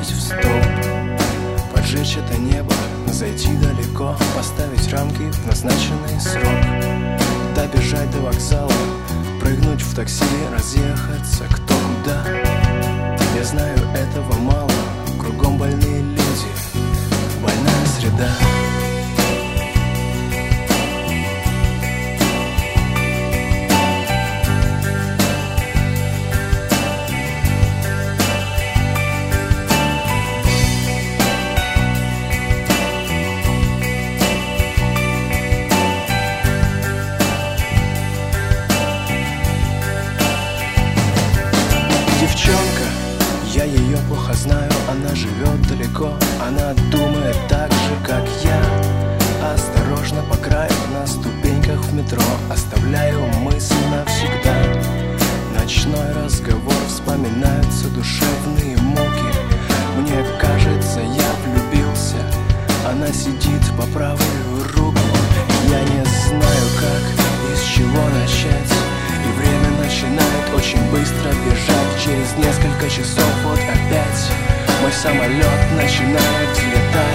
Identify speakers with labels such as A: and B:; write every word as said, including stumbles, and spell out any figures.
A: вжавшись в столб. Поджечь это небо, зайти далеко, поставить рамки в назначенный срок. Добежать до вокзала, прыгнуть в такси, разъехаться кто куда. Я знаю, этого мало, кругом больные люди, больная среда. Девчонка, я ее плохо знаю, она живет далеко, она думает так же, как я. Осторожно по краю на ступеньках в метро оставляю мысль навсегда. Ночной разговор, вспоминаются душевные муки. Мне кажется, я влюбился, она сидит по правую руку. Я не знаю, как и с чего начать, и время начинает очень быстро бежать. Через несколько часов вот опять мой самолет начинает взлетать.